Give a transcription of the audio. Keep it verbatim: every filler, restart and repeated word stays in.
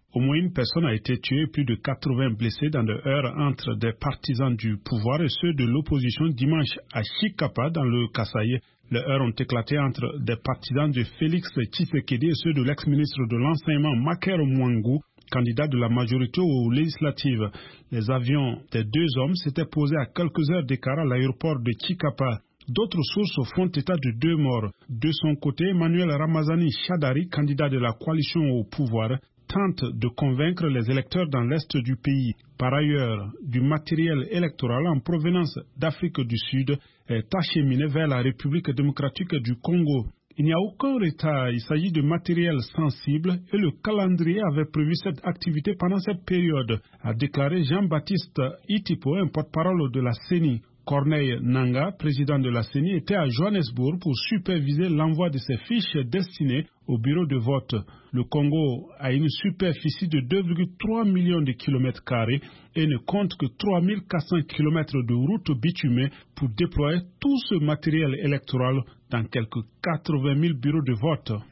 Au moins une personne a été tuée et plus de quatre-vingts blessés dans le heurt entre des partisans du pouvoir et ceux de l'opposition dimanche à Chikapa dans le Kasaï. Les heurts ont éclaté entre des partisans de Félix Tshisekedi et ceux de l'ex-ministre de l'Enseignement Maker Mwangu, candidat de la majorité aux législatives. Les avions des deux hommes s'étaient posés à quelques heures d'écart à l'aéroport de Chikapa. D'autres sources font état de deux morts. De son côté, Emmanuel Ramazani Chadari, candidat de la coalition au pouvoir, tente de convaincre les électeurs dans l'est du pays. Par ailleurs, du matériel électoral en provenance d'Afrique du Sud est acheminé vers la République démocratique du Congo. Il n'y a aucun retard, il s'agit de matériel sensible et le calendrier avait prévu cette activité pendant cette période, a déclaré Jean-Baptiste Itipo, un porte-parole de la C E N I. Corneille Nanga, président de la C E N I, était à Johannesburg pour superviser l'envoi de ses fiches destinées au bureau de vote. Le Congo a une superficie de deux virgule trois millions de kilomètres carrés et ne compte que trois mille quatre cents kilomètres de routes bitumées pour déployer tout ce matériel électoral dans quelques quatre-vingt mille bureaux de vote.